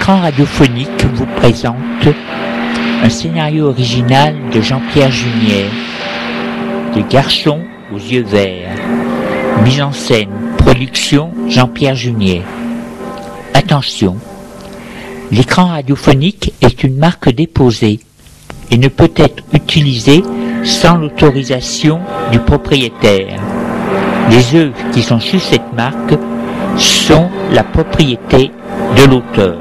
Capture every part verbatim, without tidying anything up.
L'écran radiophonique vous présente un scénario original de Jean-Pierre Junier, Des garçons aux yeux verts. Mise en scène, production Jean-Pierre Junier. Attention, l'écran radiophonique est une marque déposée et ne peut être utilisé sans l'autorisation du propriétaire. Les œuvres qui sont sous cette marque sont la propriété de l'auteur.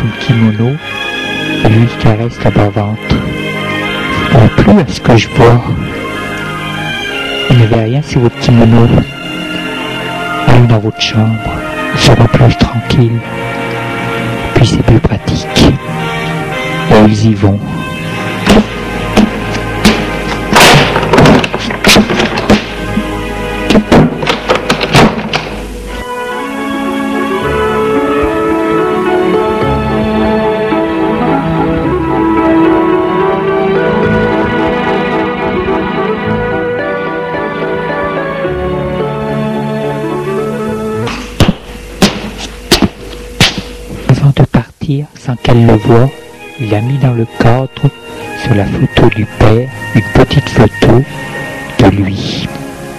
sous le kimono et lui caresse la bas-ventre. Non plus à ce que je vois. Il n'y avait rien sur votre kimono. Allez dans votre chambre, sur la plage tranquille. Puis c'est plus pratique. Et ils y vont. Sans qu'elle le voie, il a mis dans le cadre, sur la photo du père, une petite photo de lui.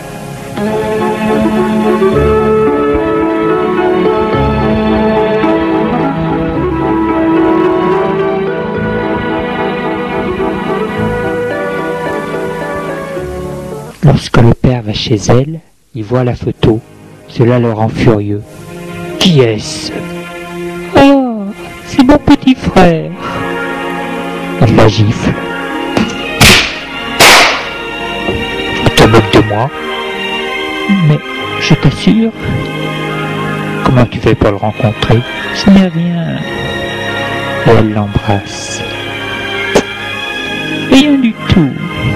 Lorsque le père va chez elle, il voit la photo. Cela le rend furieux. Qui est-ce ? Oh, c'est mon petit frère. Il la gifle. Tu te moques de moi? Mais je t'assure. Comment tu fais pour le rencontrer? Ce n'est rien. Et elle l'embrasse. Rien du tout.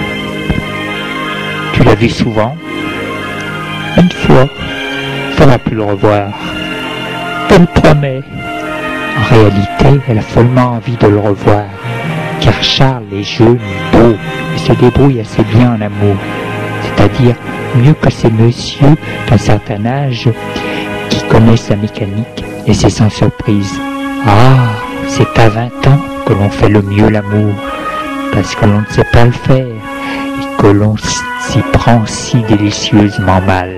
Tu l'as vu souvent? Une fois. Ça va plus le revoir. Je te le promets. En réalité, elle a follement envie de le revoir, car Charles est jeune, beau, et se débrouille assez bien en amour, c'est-à-dire mieux que ces messieurs d'un certain âge qui connaissent la mécanique, et c'est sans surprise. Ah, c'est à vingt ans que l'on fait le mieux l'amour, parce que l'on ne sait pas le faire, et que l'on s'y prend si délicieusement mal.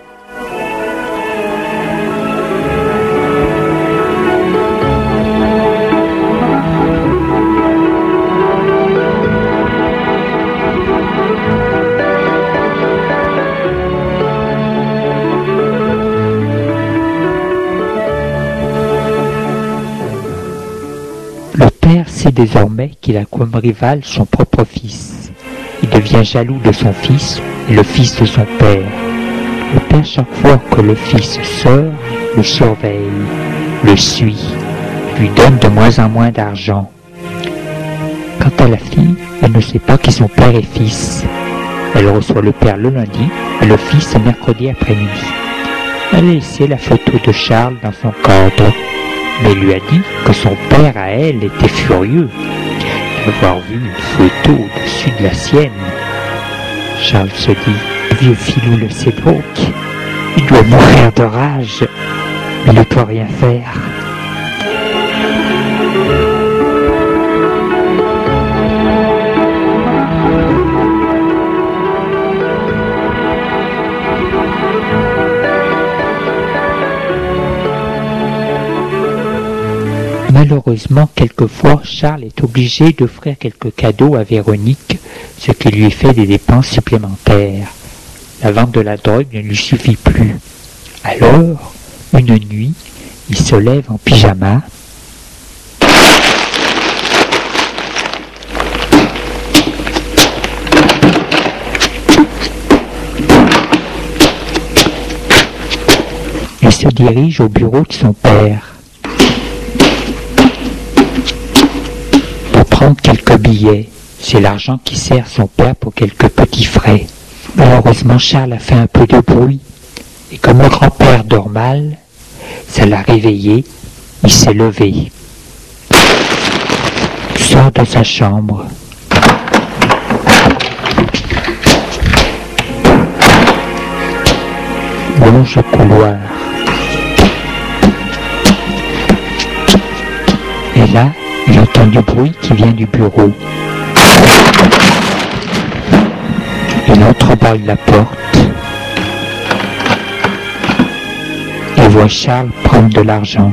Le père sait désormais qu'il a comme rival son propre fils. Il devient jaloux de son fils et le fils de son père. Le père, chaque fois que le fils sort, le surveille, le suit, lui donne de moins en moins d'argent. Quant à la fille, elle ne sait pas qui sont père et fils. Elle reçoit le père le lundi et le fils le mercredi après-midi. Elle a laissé la photo de Charles dans son cadre, mais lui a dit que son père à elle était furieux d'avoir vu une photo au-dessus de la sienne. Charles se dit, le vieux filou le sait donc, il doit mourir de rage, mais il ne peut rien faire. Malheureusement, quelquefois, Charles est obligé d'offrir quelques cadeaux à Véronique, ce qui lui fait des dépenses supplémentaires. La vente de la drogue ne lui suffit plus. Alors, une nuit, il se lève en pyjama. Il se dirige au bureau de son père. Prendre quelques billets, c'est l'argent qui sert son père pour quelques petits frais. Malheureusement, Charles a fait un peu de bruit, et comme le grand-père dort mal, ça l'a réveillé, il s'est levé. Sort de sa chambre. Longe le couloir. Et là, il entend du bruit qui vient du bureau. Il entrebâille la porte et voit Charles prendre de l'argent.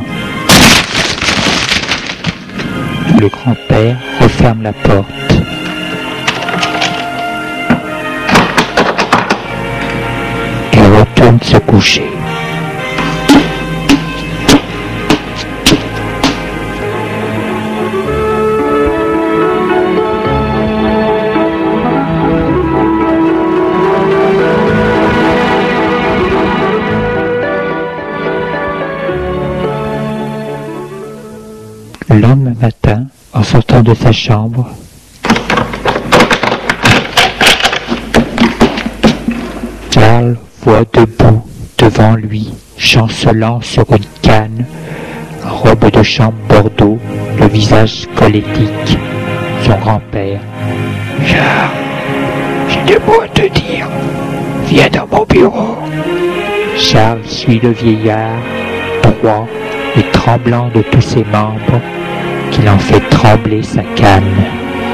Le grand-père referme la porte. Et retourne se coucher. Le lendemain matin, en sortant de sa chambre, Charles voit debout devant lui, chancelant sur une canne, en robe de chambre bordeaux, le visage squelettique, son grand-père. « Charles, j'ai deux mots à te dire. Viens dans mon bureau. » Charles suit le vieillard, droit et tremblant de tous ses membres, qu'il en fait trembler sa canne.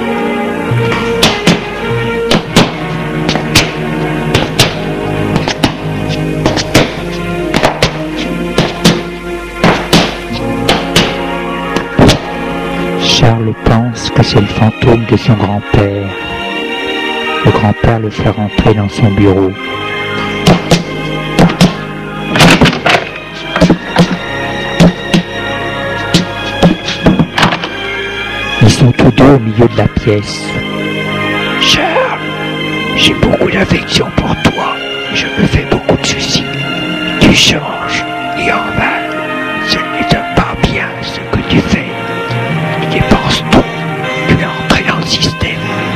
Charles pense que c'est le fantôme de son grand-père. Le grand-père le fait rentrer dans son bureau. Ils sont tous deux au milieu de la pièce. « Charles, j'ai beaucoup d'affection pour toi. Je me fais beaucoup de soucis. Tu changes et en mal. Ce n'est pas bien ce que tu fais. Tu dépenses tout. Tu es entré dans le système.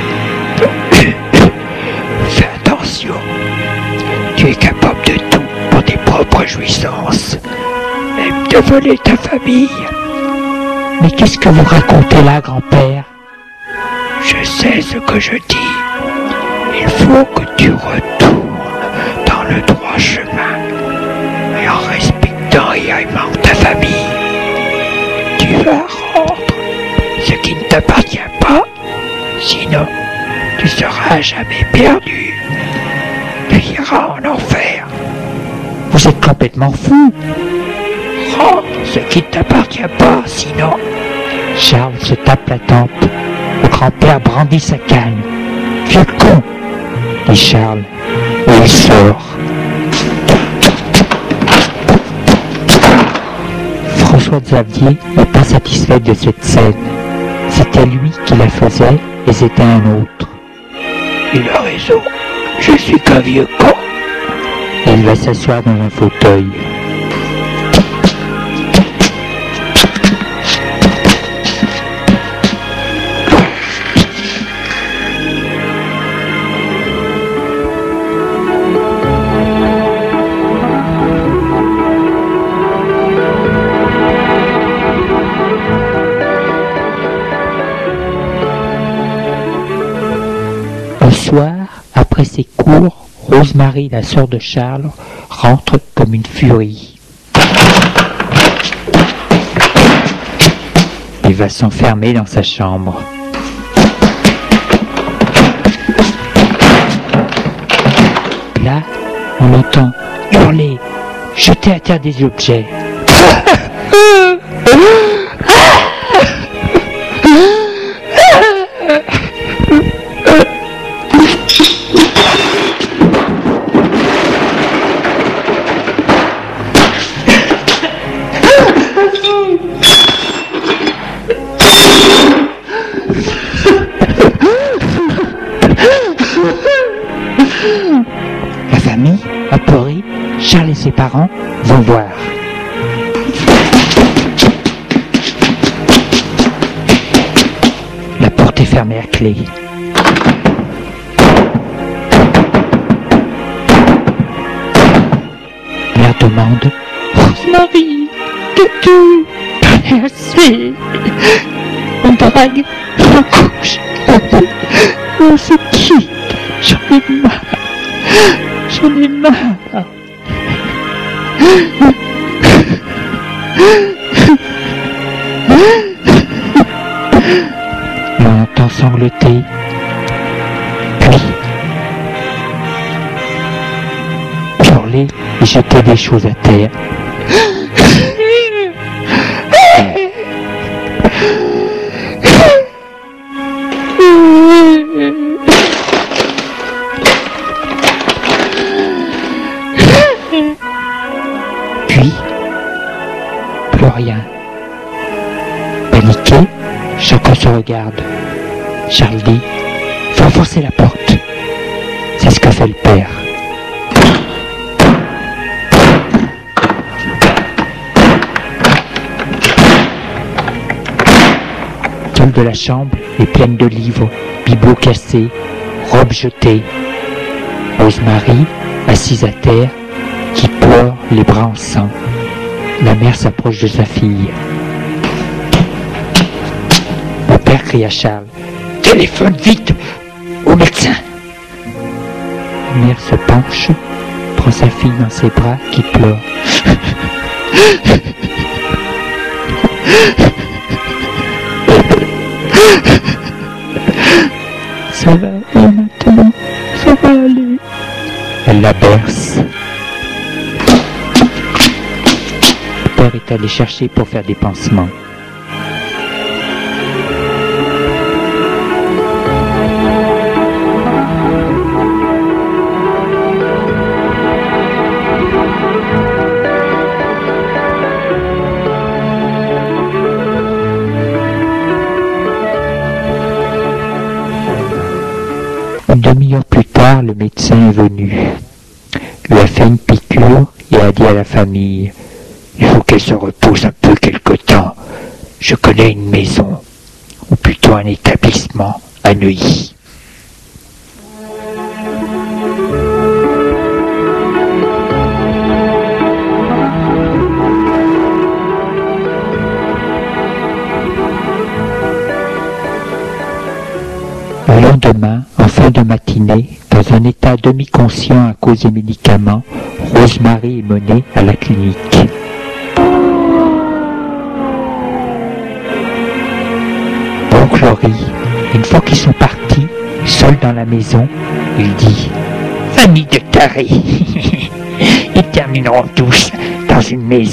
Fais attention. Tu es capable de tout pour tes propres jouissances. Même de voler ta famille. » « Mais qu'est-ce que vous racontez là, grand-père ?»« Je sais ce que je dis. Il faut que tu retournes dans le droit chemin et en respectant et aimant ta famille. Tu vas rendre ce qui ne t'appartient pas, sinon tu seras jamais perdu. Tu iras en enfer. » « Vous êtes complètement fou. »« Rends ce qui ne t'appartient pas, sinon... » Charles se tape la tempe. Le grand-père brandit sa canne. « Vieux con !» dit Charles. Et il sort. François Xavier n'est pas satisfait de cette scène. C'était lui qui la faisait et c'était un autre. « Il a raison. Je suis qu'un vieux con. » Et il va s'asseoir dans un fauteuil. Un soir, après ses cours, Rosemary, la sœur de Charles, rentre comme une furie. Il va s'enfermer dans sa chambre. Là, on l'entend hurler, jeter à terre des objets. La famille, apeurée, Charles et ses parents vont voir. La porte est fermée à clé. Mère demande: « Rosemary, Toutou, merci. On drague, on couche, on se quitte. J'en ai marre. J'en ai marre. » Et on entend sangloter. Puis hurler et jeter des choses à terre. Puis, plus rien. Paniqué, chacun se regarde. Charles dit: « Faut forcer la porte. » C'est ce que fait le père. sol de la chambre est pleine de livres, bibelots cassés, robes jetées. Rosemary, assise à terre, qui pleure les bras en sang. La mère s'approche de sa fille. Mon père crie à Charles. « Téléphone vite au médecin !» La mère se penche, prend sa fille dans ses bras qui pleure. Ça va aller maintenant, ça va aller. Elle la berce. Le père est allé chercher pour faire des pansements. Une demi-heure plus tard, le médecin est venu, lui a fait une piqûre et a dit à la famille « Il faut qu'elle se repose un peu quelque temps. Je connais une maison, ou plutôt un établissement à Neuilly. » Le lendemain, en fin de matinée, dans un état demi-conscient à cause des médicaments, Rosemary est menée à la clinique. Oncle Henri, une fois qu'ils sont partis, seul dans la maison, il dit « Famille de tarés, ils termineront tous dans une maison. »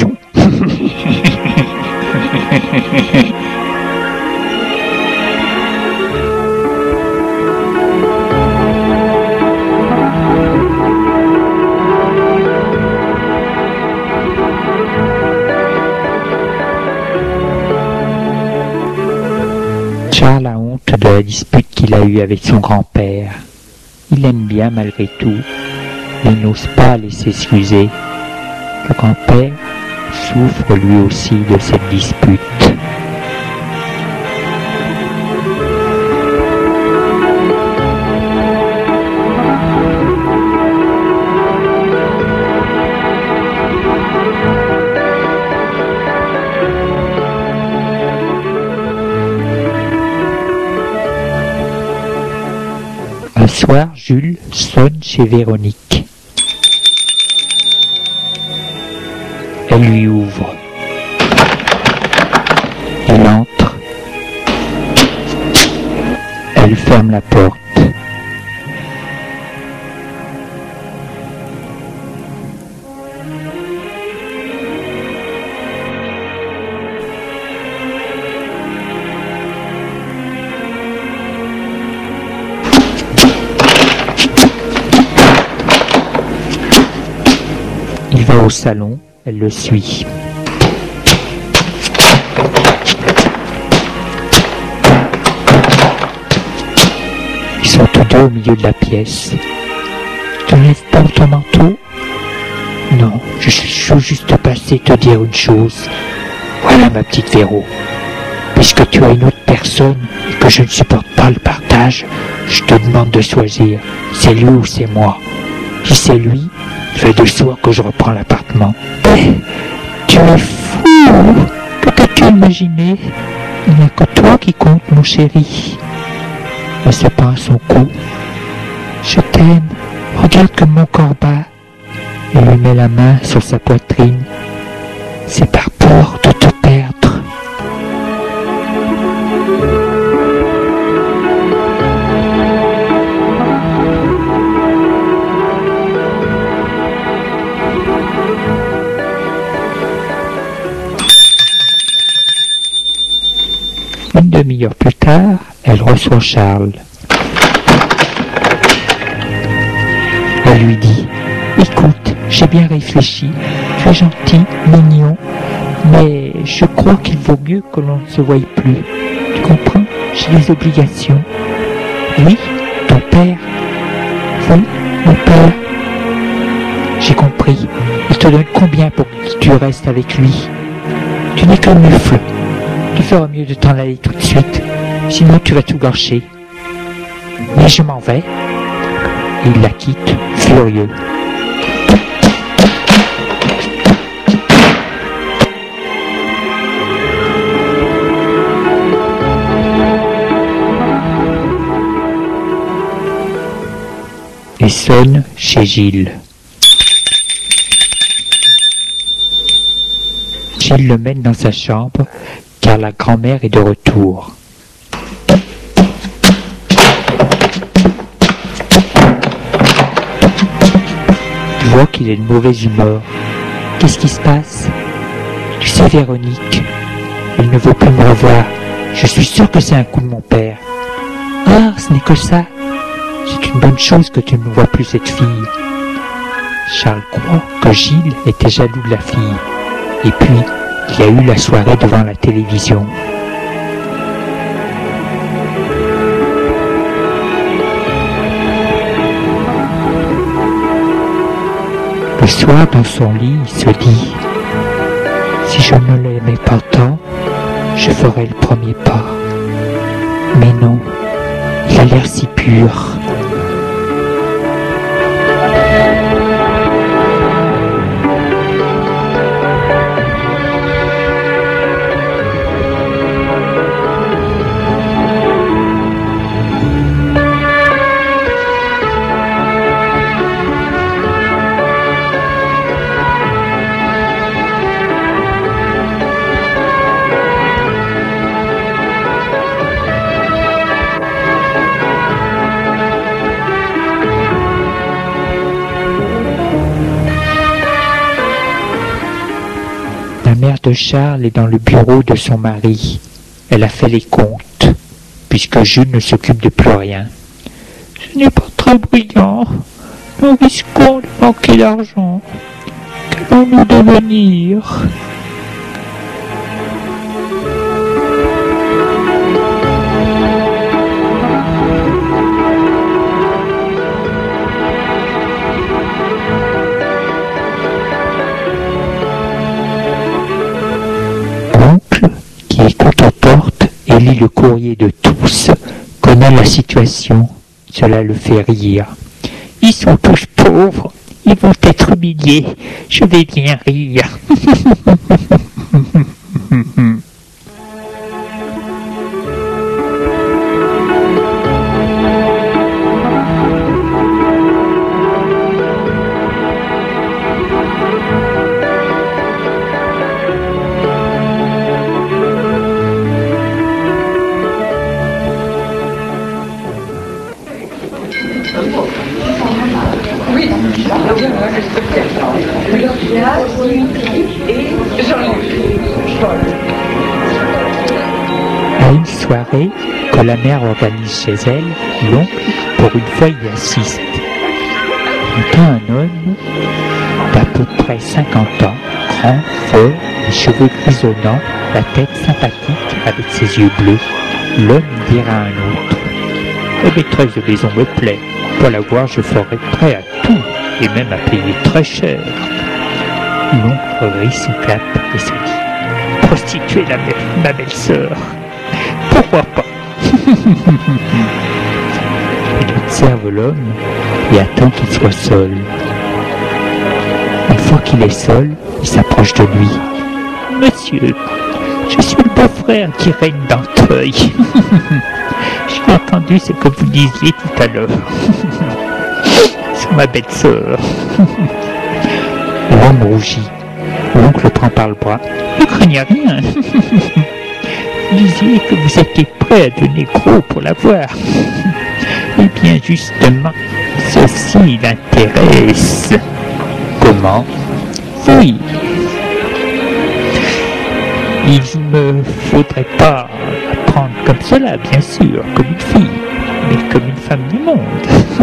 Charles a honte de la dispute qu'il a eue avec son grand-père. Il l'aime bien malgré tout, mais n'ose pas aller s'excuser. Le grand-père souffre lui aussi de cette dispute. Un soir, Jules sonne chez Véronique. Elle lui ouvre. Il entre. Elle ferme la porte. Il va au salon, elle le suit. Ils sont tous deux au milieu de la pièce. Tu n'enlèves pas ton manteau? Non, je suis juste passé te dire une chose. Voilà ma petite Véro. Puisque tu as une autre personne et que je ne supporte pas le partage, je te demande de choisir. C'est lui ou c'est moi? Si c'est lui, il fait deux soirs que je reprends l'appartement. Eh, tu es fou! Que t'as-tu imaginé? Il n'y a que toi qui compte, mon chéri. Elle se prend à son cou. Je t'aime. Regarde comme mon corps bat. Il lui met la main sur sa poitrine. C'est par peur de te perdre. Une demi-heure plus tard, elle reçoit Charles. Elle lui dit « Écoute, j'ai bien réfléchi, tu es gentil, mignon, mais je crois qu'il vaut mieux que l'on ne se voie plus. Tu comprends? J'ai des obligations. » « Oui, ton père. »« Oui, mon père. »« J'ai compris. Il te donne combien pour que tu restes avec lui? Tu n'es qu'un mufle. Tu feras mieux de t'en aller tout de suite. sinon tu vas tout gâcher. Mais je m'en vais. Et il la quitte, furieux. Et sonne chez Gilles. Gilles le mène dans sa chambre, car la grand-mère est de retour. Tu vois qu'il est de mauvaise humeur. Qu'est-ce qui se passe? Tu sais, Véronique, il ne veut plus me revoir. Je suis sûr que c'est un coup de mon père. Ah, ce n'est que ça. C'est une bonne chose que tu ne vois plus cette fille. Charles croit que Gilles était jaloux de la fille. Et puis, il y a eu la soirée devant la télévision. Le soir, dans son lit, il se dit « Si je ne l'aimais pas tant, je ferais le premier pas. Mais non, il a l'air si pur. » La mère de Charles est dans le bureau de son mari. Elle a fait les comptes, puisque Jules ne s'occupe de plus rien. Ce n'est pas très brillant. Nous risquons de manquer d'argent. Qu'allons-nous devenir? Qui écoute aux portes et lit le courrier de tous, connaît la situation. Cela le fait rire. Ils sont tous pauvres, ils vont être humiliés, je vais bien rire. À une soirée que la mère organise chez elle, l'oncle, pour une fois, y assiste. Entend un homme d'à peu près cinquante ans, grand, fort, les cheveux grisonnants, la tête sympathique avec ses yeux bleus. L'homme dira à un autre: « La maîtresse de maison me plaît. Pour la voir, je ferai prêt à tout, et même à payer très cher. » L'oncle rit son cap et se dit: « Prostituer la belle, ma belle-sœur, pourquoi pas ?» Il observe l'homme et attend qu'il soit seul. Une fois qu'il est seul, il s'approche de lui. « Monsieur, je suis le beau-frère qui règne d'Entreuil. J'ai entendu ce que vous disiez tout à l'heure sur ma belle-sœur. » L'homme rougit. L'oncle le prend par le bras. « Ne craignez rien. Vous disiez que vous étiez prêt à donner gros pour la voir. Eh bien, justement, ceci l'intéresse. » « Comment ? » ?»« Oui. Il me faudrait pas la prendre comme cela, bien sûr, comme une fille, mais comme une femme du monde. » »« Comment ? » ?»«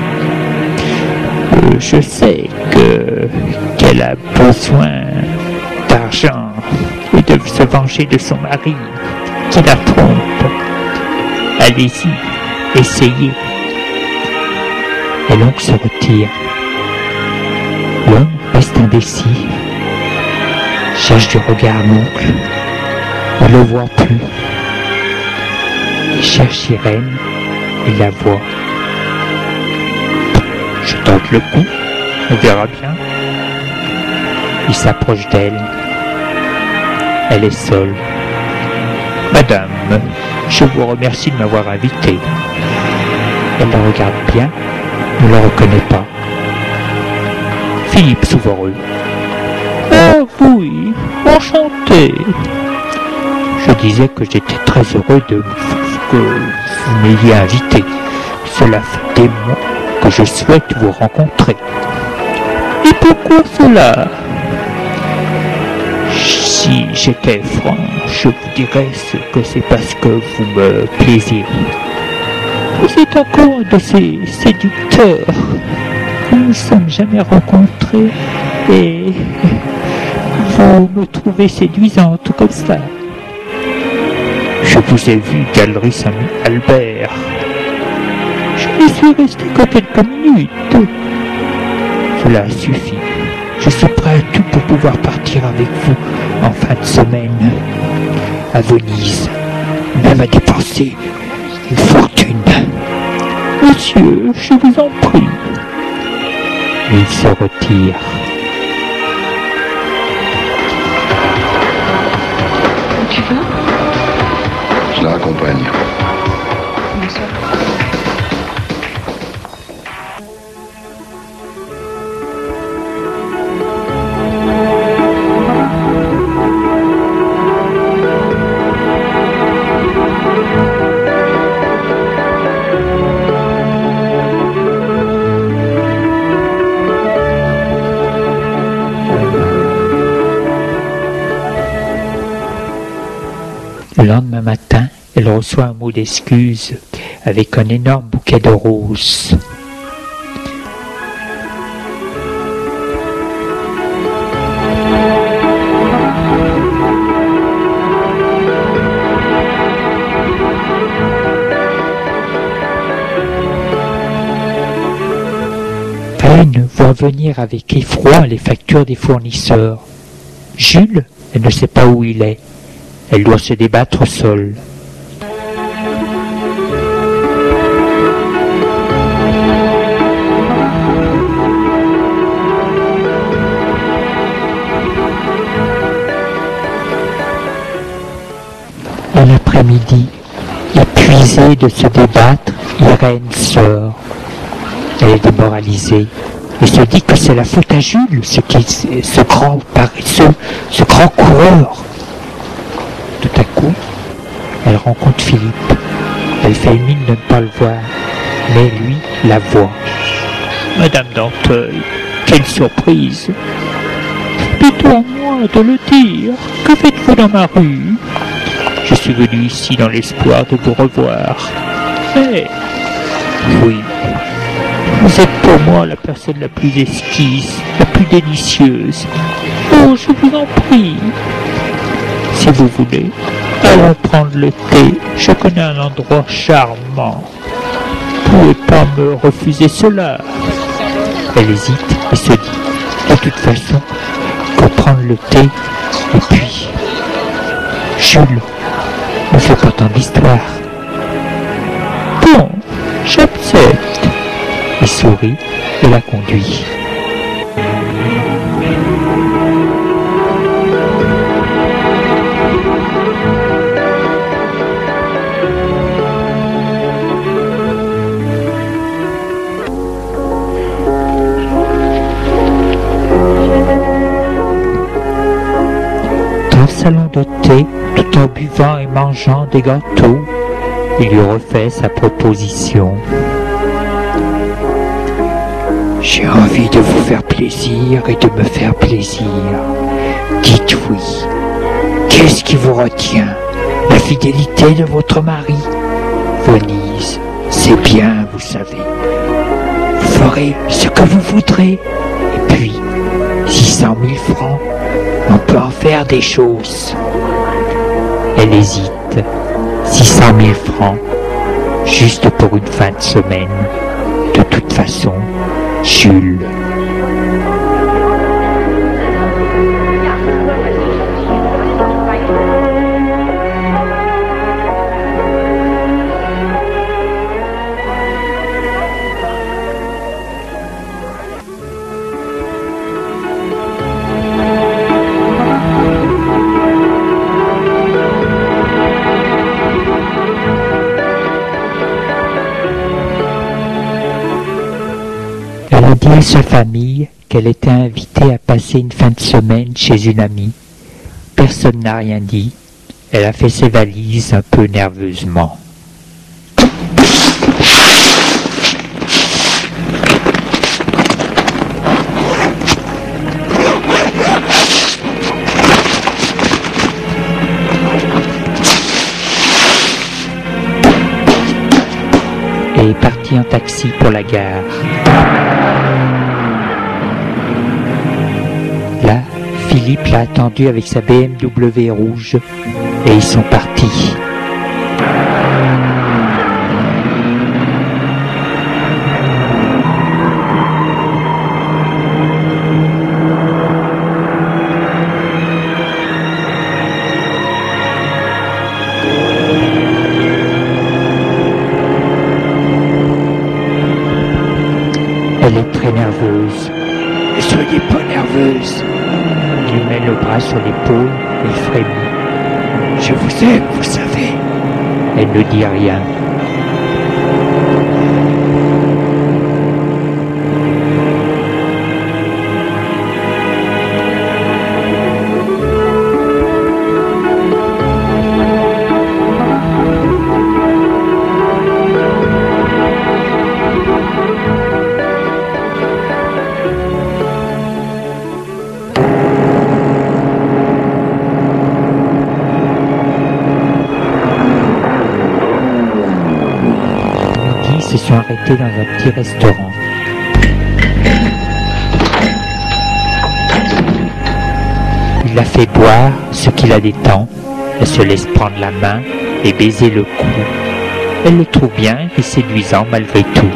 euh, Je sais que qu'elle a besoin d'argent et de se venger de son mari qui la trompe. Allez-y, essayez. » Et l'oncle se retire. L'homme reste indécis, cherche du regard l'oncle, ne le voit plus. Il cherche Irène, il la voit. Je tente le coup, on verra bien. Il s'approche d'elle. Elle est seule. Madame, je vous remercie de m'avoir invité. Elle le regarde bien, ne le reconnaît pas. Philippe Souvoreux. Ah oui, enchanté. Je disais que j'étais très heureux de que vous m'ayez invité. Cela fait des mois que je souhaite vous rencontrer. Et pourquoi cela? Si j'étais franc, je vous dirais que c'est parce que vous me plaisez. Vous êtes encore un de ces séducteurs. Nous ne nous sommes jamais rencontrés et vous me trouvez séduisante comme ça. Je vous ai vu, Galerie Saint-Albert. Je ne suis resté que quelques minutes. Cela suffit. Je suis prêt à tout pour pouvoir partir avec vous en fin de semaine à Venise, même à dépenser une fortune. Monsieur, je vous en prie. Et il se retire. Tu vas? Je la raccompagne. Bonsoir. Le lendemain matin, elle reçoit un mot d'excuse avec un énorme bouquet de roses. Peine voit venir avec effroi les factures des fournisseurs. Jules, elle ne sait pas où il est. Elle doit se débattre seule. À l'après-midi, épuisée de se débattre, Irène sort. Elle est démoralisée et se dit que c'est la faute à Jules, ce, qui, ce grand paresseux, ce grand coureur. Tout à coup, elle rencontre Philippe. Elle fait mine de ne pas le voir, mais lui la voit. Madame Danteuil, quelle surprise! Plutôt à moi de le dire. Que faites-vous dans ma rue? Je suis venu ici dans l'espoir de vous revoir. Mais, oui, vous êtes pour moi la personne la plus exquise, la plus délicieuse. Oh, je vous en prie. Si vous voulez, allons prendre le thé. Je connais un endroit charmant. Vous ne pouvez pas me refuser cela. Elle hésite et se dit, de toute façon, pour prendre le thé, et puis, Jules ne fait pas tant d'histoire. Bon, j'accepte. Il sourit et la conduit. Salon de thé, tout en buvant et mangeant des gâteaux, il lui refait sa proposition. J'ai envie de vous faire plaisir et de me faire plaisir. Dites oui. Qu'est-ce qui vous retient? La fidélité de votre mari? Venise, c'est bien, vous savez. Vous ferez ce que vous voudrez. Et puis, six cent mille francs. On peut en faire des choses. Elle hésite. six cent mille francs, juste pour une fin de semaine. De toute façon, Jules. Elle a dit à sa famille qu'elle était invitée à passer une fin de semaine chez une amie. Personne n'a rien dit. Elle a fait ses valises un peu nerveusement. Et est partie en taxi pour la gare. Là, Philippe l'a attendu avec sa B M W rouge et ils sont partis. Elle est très nerveuse. Ne soyez pas nerveuse. Il lui met le bras sur l'épaule et frémit. Je vous aime, vous savez. Elle ne dit rien. Se sont arrêtés dans un petit restaurant. Il la fait boire ce qui la détend. Elle se laisse prendre la main et baiser le cou. Elle le trouve bien et séduisant malgré tout.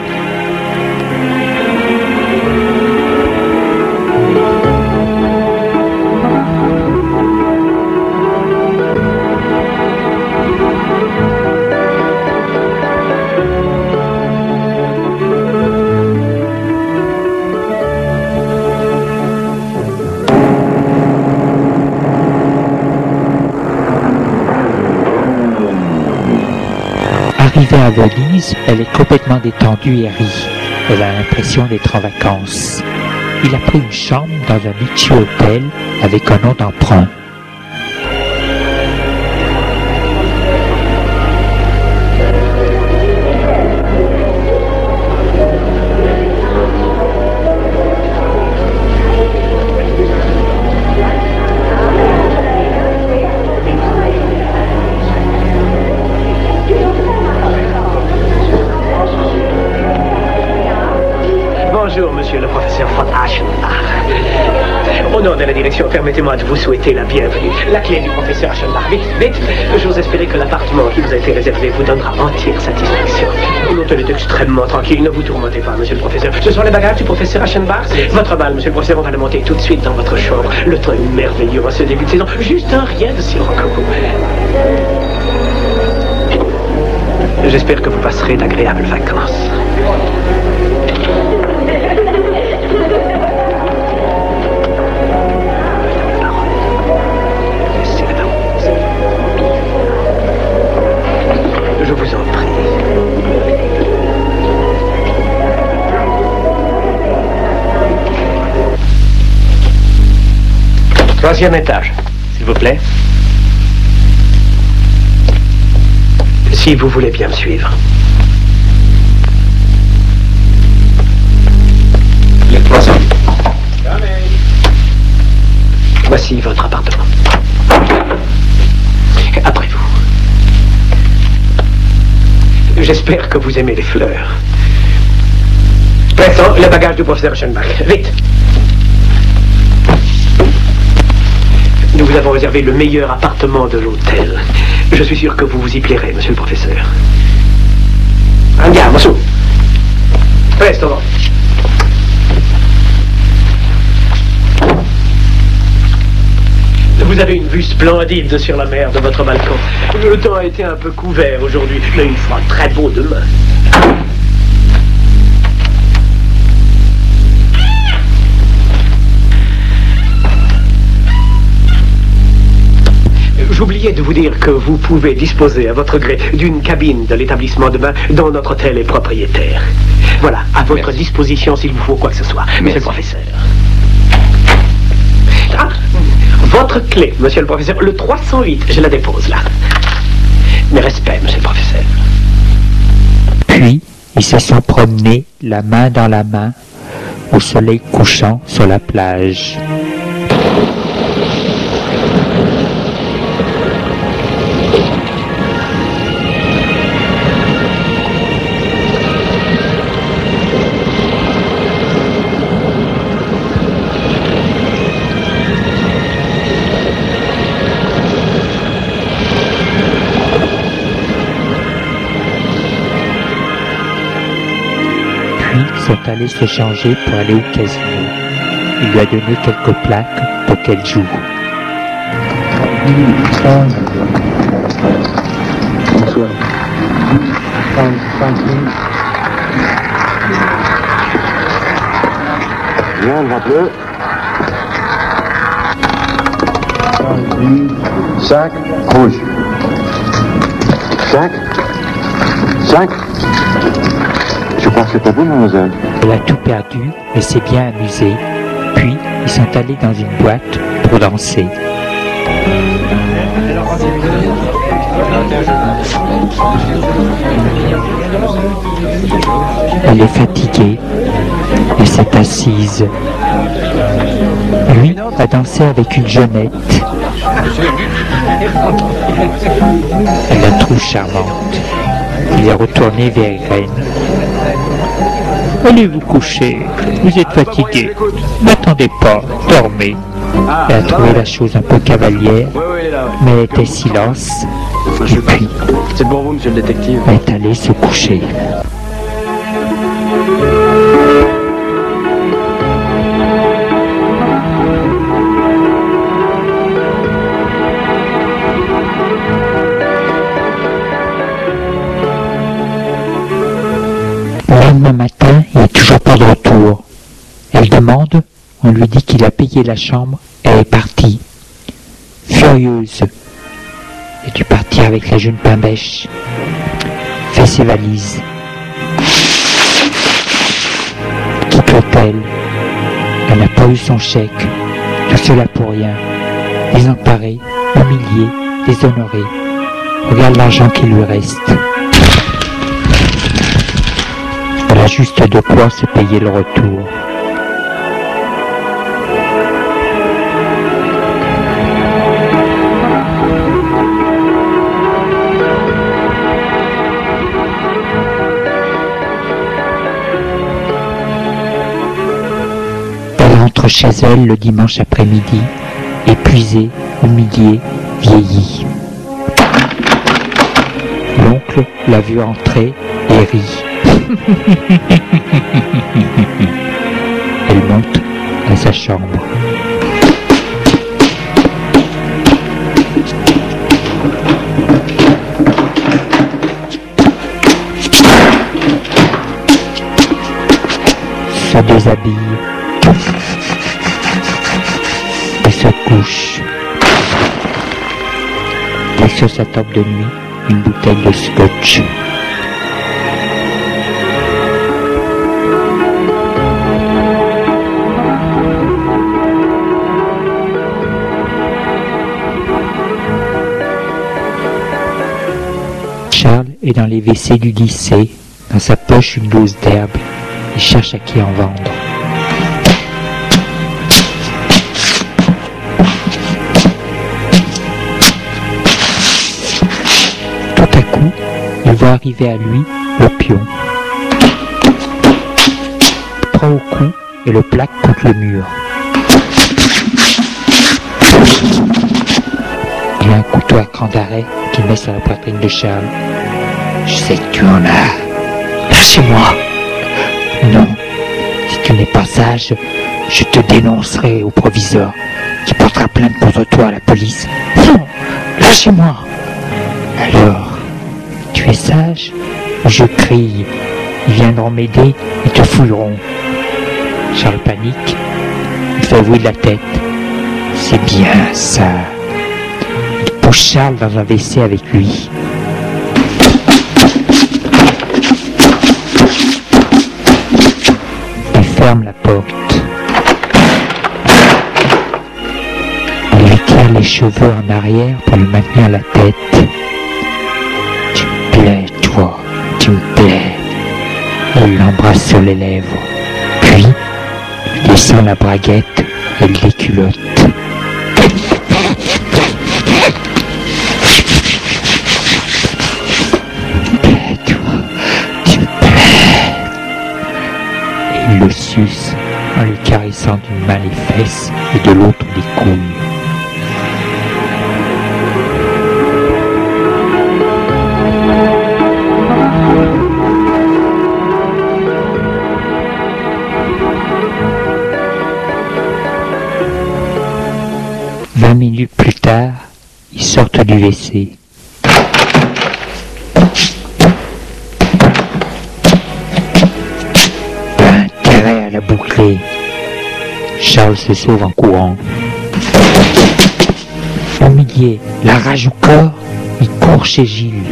Arrivée à Venise, elle est complètement détendue et rit. Elle a l'impression d'être en vacances. Il a pris une chambre dans un Litchi Hotel avec un nom d'emprunt. Bonjour, monsieur le professeur von Aschenbach. Au nom de la direction, permettez-moi de vous souhaiter la bienvenue. La clé du professeur Aschenbach. Vite, vite. J'ose espérer que l'appartement qui vous a été réservé vous donnera entière satisfaction. L'hôtel est extrêmement tranquille. Ne vous tourmentez pas, monsieur le professeur. Ce sont les bagages du professeur Aschenbach. Votre bal, monsieur le professeur, on va le monter tout de suite dans votre chambre. Le temps est merveilleux en ce début de saison. Juste un rien de sirocco. J'espère que vous passerez d'agréables vacances. Je vous en prie. Troisième étage, s'il vous plaît. Si vous voulez bien me suivre. Les poissons. Voici votre appartement. Après vous. J'espère que vous aimez les fleurs. Pressons le bagage du professeur Aschenbach. Vite. Nous vous avons réservé le meilleur appartement de l'hôtel. Je suis sûr que vous vous y plairez, monsieur le professeur. Andiamo, su. Presto. Vous avez une vue splendide sur la mer de votre balcon. Le temps a été un peu couvert aujourd'hui, mais il fera très beau demain. J'oubliais de vous dire que vous pouvez disposer à votre gré d'une cabine de l'établissement de bain dont notre hôtel est propriétaire. Voilà, à votre Merci. disposition s'il vous faut quoi que ce soit, monsieur Merci. le professeur. Ah, votre clé, monsieur le professeur, le trois cent huit, je la dépose là. Mes respects, monsieur le professeur. Puis, ils se sont promenés, la main dans la main, au soleil couchant sur la plage. Puis, ils sont allés se changer pour aller au casino. Il lui a donné quelques plaques pour qu'elle joue. Bien, devant-le. Cinq, rouge. Cinq. Cinq. Je crois que c'est pas vous, mademoiselle. Elle a tout perdu, mais s'est bien amusée. Puis, ils sont allés dans une boîte pour danser. Elle est fatiguée et s'est assise. Lui a dansé avec une jeunette. Elle la trouve charmante. Il est retourné vers Irène. Allez vous coucher, vous êtes fatigué. N'attendez pas, dormez. Elle a trouvé la chose un peu cavalière, mais elle était silence. Et puis, C'est pour vous, monsieur le détective. elle est allée se coucher. Le lendemain matin, il n'est toujours pas de retour. Elle demande, on lui dit qu'il a payé la chambre, elle est partie. Furieuse, elle a dû partir avec la jeune pain-bêche. Fait ses valises. Quitte l'hôtel. Elle n'a pas eu son chèque. Tout cela pour rien. Désemparée, humiliée, déshonorée. Regarde l'argent qui lui reste. Elle a juste de quoi se payer le retour. Elle rentre chez elle le dimanche après-midi, épuisée, humiliée, vieillie. L'oncle l'a vue entrer et rit. Elle monte à sa chambre. Se déshabille et se couche. Et sur sa table de nuit, une bouteille de scotch. Charles est dans les W C du lycée, dans sa poche une dose d'herbe. Il cherche à qui en vendre. Tout à coup, il voit arriver à lui le pion. Il prend au cou et le plaque contre le mur. Il a un couteau à cran d'arrêt qu'il met sur la poitrine de Charles. Je sais que tu en as. Lâchez-moi. Non, si tu n'es pas sage, je te dénoncerai au proviseur, qui portera plainte contre toi à la police. Non, lâchez-moi. Alors, tu es sage? Je crie. Ils viendront m'aider et te fouilleront. Charles panique. Il fait oui de la tête. C'est bien ça. Il pousse Charles dans un W C avec lui. la porte. Il lui tire les cheveux en arrière pour lui maintenir la tête. Tu me plais, toi, tu me plais. Et il l'embrasse sur les lèvres. Puis, il descend la braguette et le déculotte. Il le suce en lui caressant d'une main les fesses et de l'autre les couilles. Vingt minutes plus tard, ils sortent du W C. À la boucler. Charles se sauve en courant. Humilié, la rage au corps, il court chez Gilles.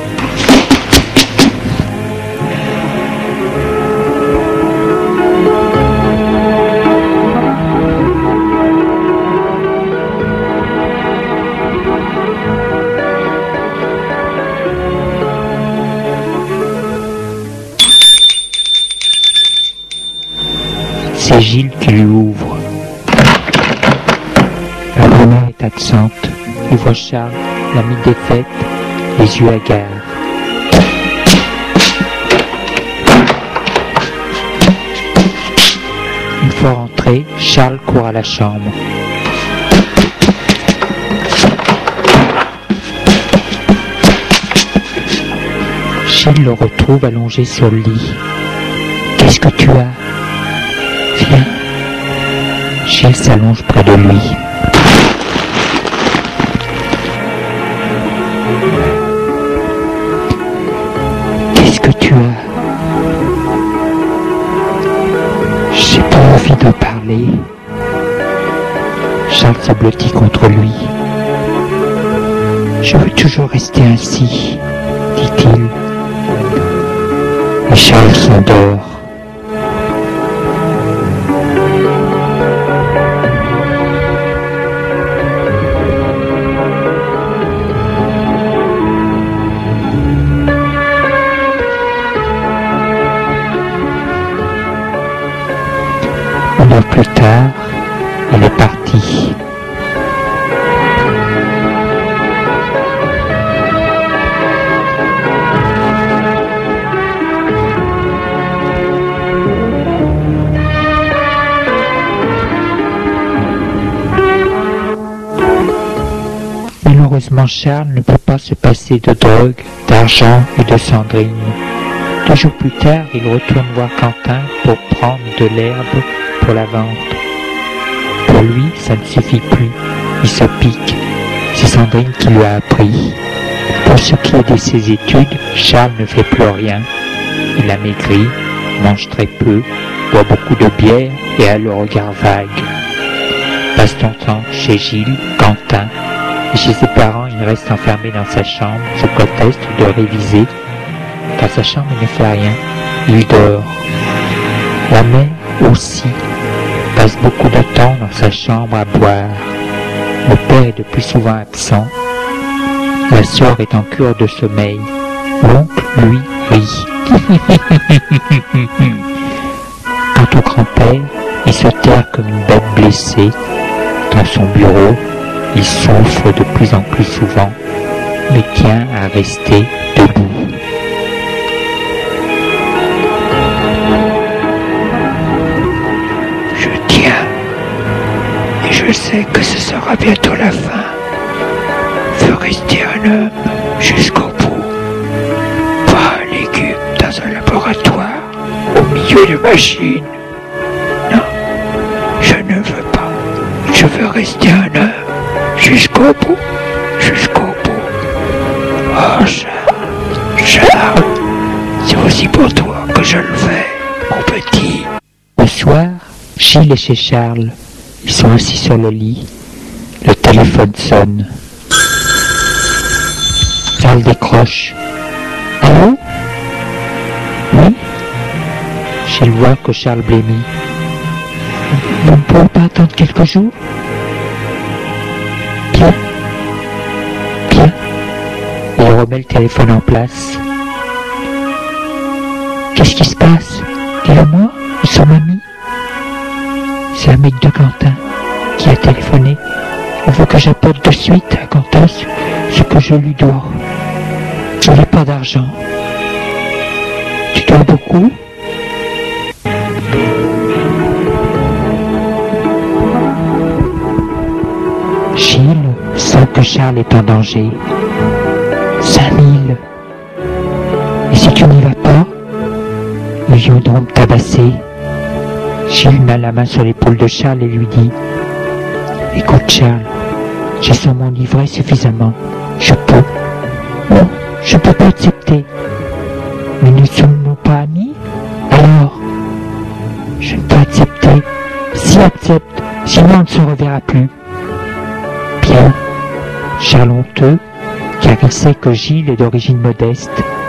C'est Gilles qui lui ouvre. La grand-mère est absente. Il voit Charles, l'ami défaite, les yeux hagards. Une fois rentré, Charles court à la chambre. Gilles le retrouve allongé sur le lit. Qu'est-ce que tu as ? Viens. Gilles s'allonge près de lui. Qu'est-ce que tu as ? J'ai pas envie de parler. Charles se blottit contre lui. Je veux toujours rester ainsi, dit-il. Et Charles s'endort. Une heure plus tard, elle est partie. Malheureusement, Charles ne peut pas se passer de drogue, d'argent et de Sandrine. Deux jours plus tard, il retourne voir Quentin pour prendre de l'herbe pour la vendre. Pour lui, ça ne suffit plus. Il se pique. C'est Sandrine qui lui a appris. Pour ce qui est de ses études, Charles ne fait plus rien. Il a maigri, mange très peu, boit beaucoup de bière et a le regard vague. Passe son temps chez Gilles, Quentin, et chez ses parents, il reste enfermé dans sa chambre sous prétexte de réviser. Dans sa chambre, il ne fait rien. Il dort. La mère aussi passe beaucoup de temps dans sa chambre à boire. Le père est de plus souvent absent. La sœur est en cure de sommeil. L'oncle, lui, rit. Quant au grand-père, il se terre comme une bête blessée. Dans son bureau, il souffre de plus en plus souvent, mais tient à rester debout. Je tiens, et je sais que ce sera bientôt la fin. Veux rester un homme jusqu'au bout. Pas un légume dans un laboratoire, au milieu de machines. Non, je ne veux pas. Je veux rester un homme. Jusqu'au bout, jusqu'au bout. Oh Charles, Charles, c'est aussi pour toi que je le fais, mon petit. Le soir, Gilles est chez Charles. Ils sont assis sur le lit. Le téléphone sonne. Charles décroche. Allô ? Oui ? Gilles voit que Charles blêmit. Vous ne pouvez pas attendre quelques jours? Bien. Bien. Il remet le téléphone en place. Qu'est-ce qui se passe? Dis-le-moi, nous sommes amis. C'est l'ami de Quentin qui a téléphoné. Il veut que j'apporte de suite à Quentin ce que je lui dois. Je n'ai pas d'argent. Tu dois beaucoup? Gilles sent que Charles est en danger. Cinq mille. Et si tu n'y vas pas, ils viendront me tabasser. Gilles met la main sur l'épaule de Charles et lui dit: écoute Charles, j'ai sûrement livré suffisamment. Je peux. Non, je peux pas accepter. Mais nous ne sommes pas amis? Alors, je ne peux accepter. Si accepte, sinon on ne se reverra plus. Bien. Charles honteux, car il sait que Gilles est d'origine modeste.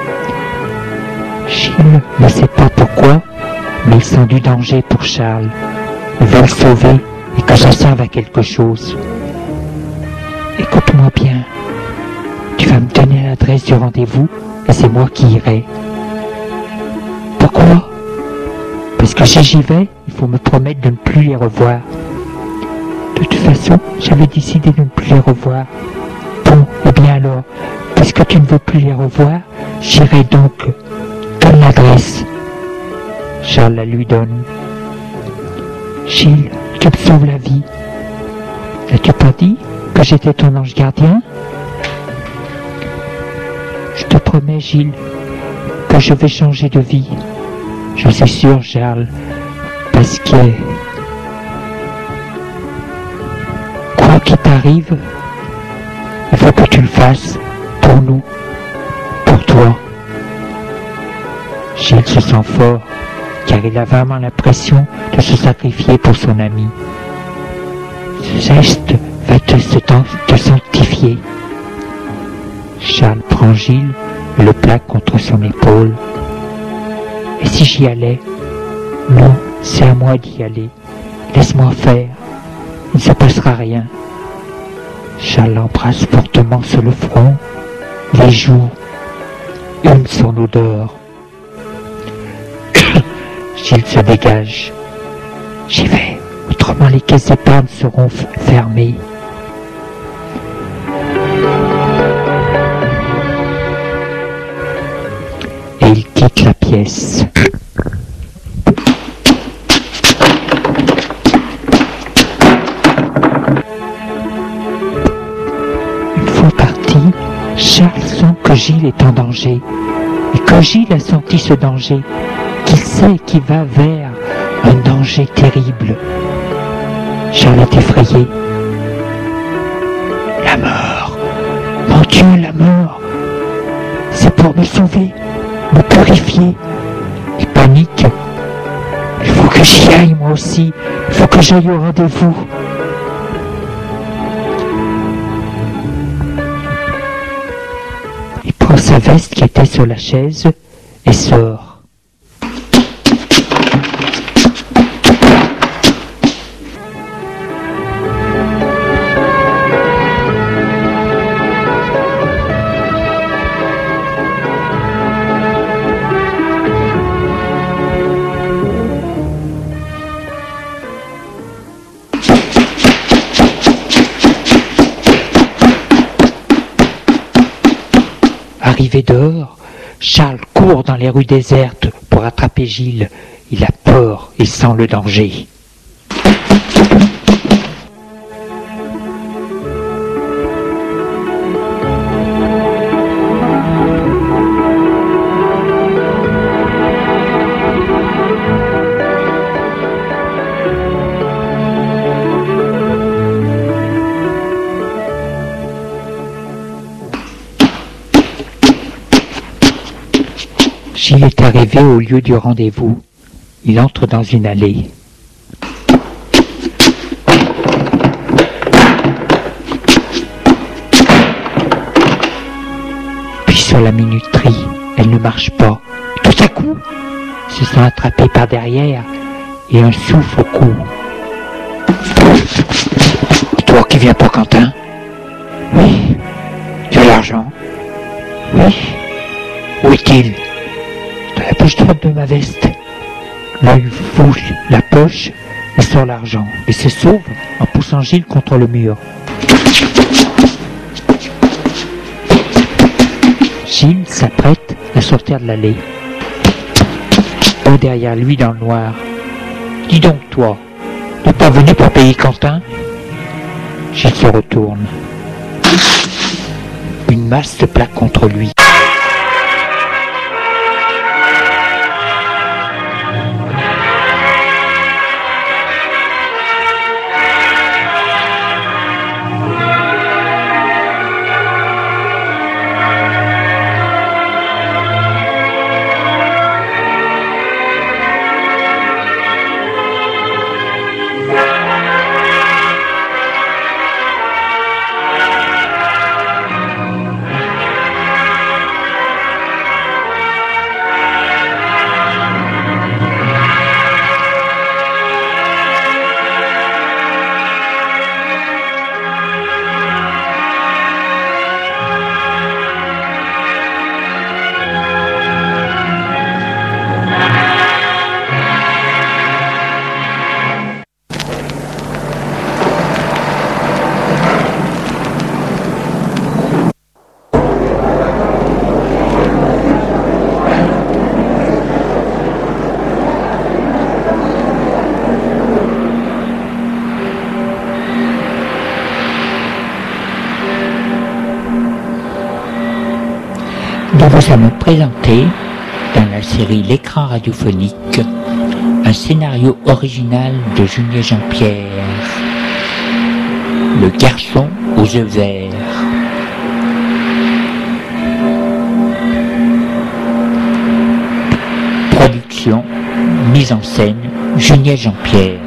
Gilles ne sait pas pourquoi, mais il sent du danger pour Charles. Il veut le sauver et que ça serve à quelque chose. Écoute-moi bien. Tu vas me donner l'adresse du rendez-vous et c'est moi qui irai. Pourquoi? Parce que si j'y vais, il faut me promettre de ne plus les revoir. De toute façon, j'avais décidé de ne plus les revoir. Bon, et bien alors, puisque tu ne veux plus les revoir, j'irai donc. Donne l'adresse. Charles la lui donne. Gilles, tu me sauves la vie. N'as-tu pas dit que j'étais ton ange gardien? Je te promets, Gilles, que je vais changer de vie. Je suis sûr, Charles, parce que quoi qu'il t'arrive, il faut que tu le fasses pour nous, pour toi. Gilles se sent fort, car il a vraiment l'impression de se sacrifier pour son ami. Ce geste va te, te sanctifier. Charles prend Gilles et le plaque contre son épaule. Et si j'y allais? Non, c'est à moi d'y aller. Laisse-moi faire. Il ne se passera rien. Charles l'embrasse fortement sur le front, les joues, hume son odeur. Gilles se dégage. J'y vais, autrement les caisses d'épargne seront fermées. Et il quitte la pièce. Une fois parti, Charles sent que Gilles est en danger. Et que Gilles a senti ce danger, qu'il sait qu'il va vers un danger terrible. Charles est effrayé. La mort! Mon Dieu, la mort! C'est pour me sauver, me purifier. Il panique. Il faut que j'y aille moi aussi. Il faut que j'aille au rendez-vous. Il prend sa veste qui était sur la chaise et sort. Arrivé dehors, Charles court dans les rues désertes pour attraper Gilles. Il a peur et sent le danger. Gilles est arrivé au lieu du rendez-vous. Il entre dans une allée. Puis sur la minuterie, elle ne marche pas. Tout à coup, il se sent attrapé par derrière et un souffle au cou. Et toi qui viens pour Quentin? Oui. Tu as l'argent? Oui. Où est-il? Dans la poche droite de ma veste. Là, il fouille la poche et sort l'argent. Et se sauve en poussant Gilles contre le mur. Gilles s'apprête à sortir de l'allée. Oh, derrière lui dans le noir. Dis donc toi, t'es pas venu pour payer Quentin? Gilles se retourne. Une masse se plaque contre lui. Nous vous allons présenter, dans la série L'écran radiophonique, un scénario original de Junier Jean-Pierre, Le garçon aux yeux verts. Production, mise en scène, Junier Jean-Pierre.